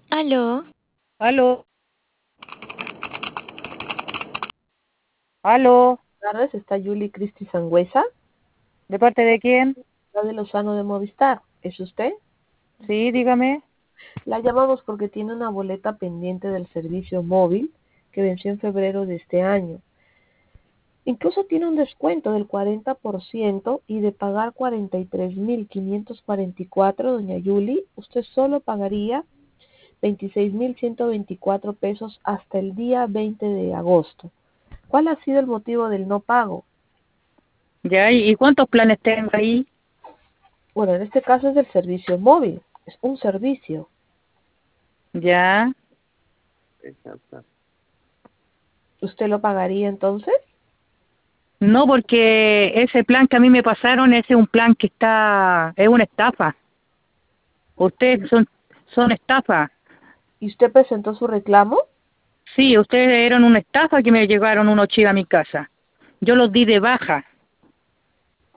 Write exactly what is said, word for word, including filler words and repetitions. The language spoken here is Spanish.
Aló, Aló, aló, Tardes, está Yuli Cristi Sangüesa, ¿de parte de quién? la de Lozano de Movistar. ¿Es usted? Sí, dígame. La llamamos porque tiene una boleta pendiente del servicio móvil que venció en febrero de este año. Incluso tiene un descuento del cuarenta por ciento y de pagar cuarenta y tres mil quinientos cuarenta y cuatro, doña Yuli, usted solo pagaría veintiséis mil ciento veinticuatro pesos hasta el día veinte de agosto. ¿Cuál ha sido el motivo del no pago? Ya, ¿y y cuántos planes tengo ahí? Bueno, en este caso es del servicio móvil. Es un servicio. Ya, ¿Usted lo pagaría entonces? no, porque ese plan que a mí me pasaron, ese es un plan que está, es una estafa. Ustedes son, son estafa. ¿Y usted presentó su reclamo? Sí, ustedes eran una estafa que me llegaron unos chivos a mi casa. Yo los di de baja.